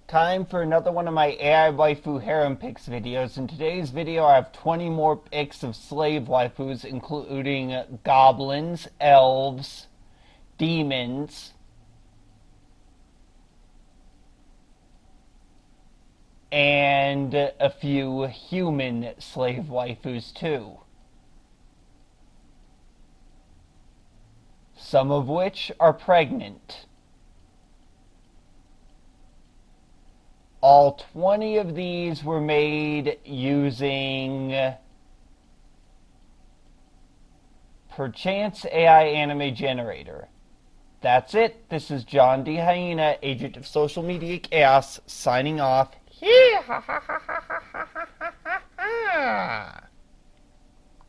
Time for another one of my AI waifu harem pics videos. In today's video, I have 20 more pics of slave waifus, including goblins, elves, demons, and a few human slave waifus too. Some of which are pregnant. All 20 of these were made using Perchance AI Anime Generator. That's it. This is John D. Hyena, agent of social media chaos, signing off.